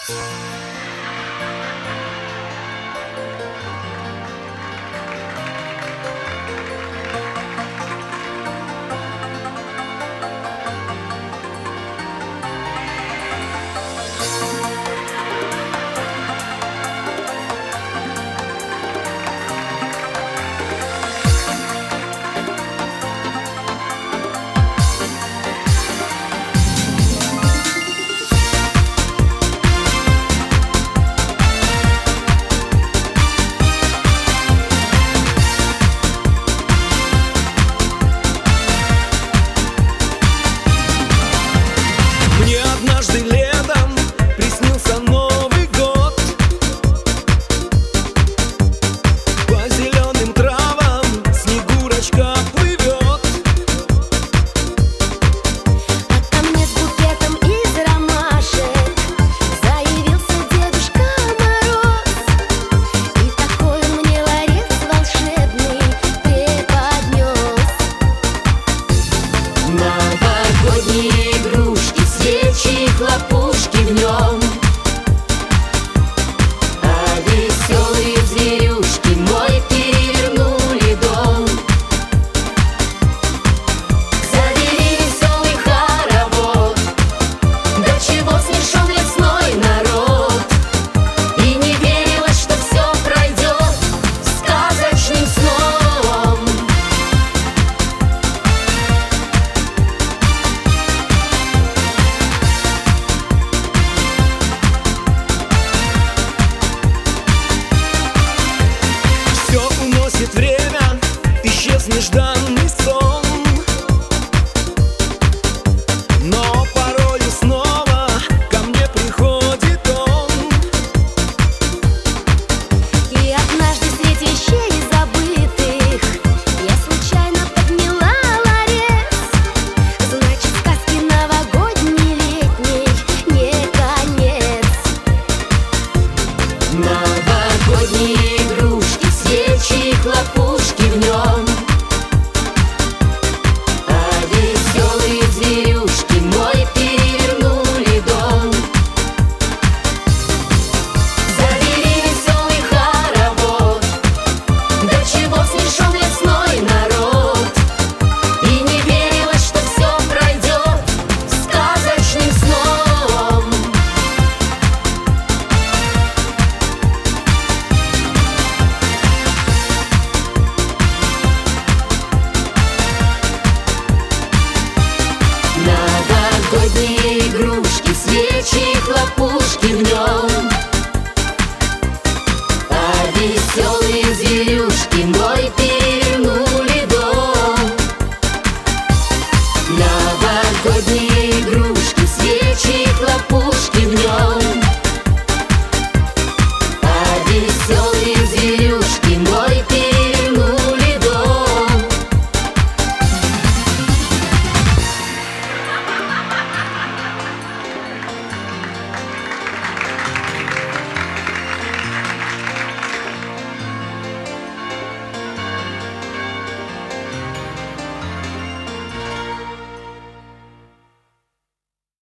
Нежданный сон, но порою снова ко мне приходит он. И однажды среди вещей забытых я случайно подняла ларец. Значит, сказки новогодней летней не конец. Новогодние игрушки, свечи, хлопушки в нем. Новогодние игрушки, свечи, хлопушки в нем. А веселые зверюшки мой перевернули дом. Новогодние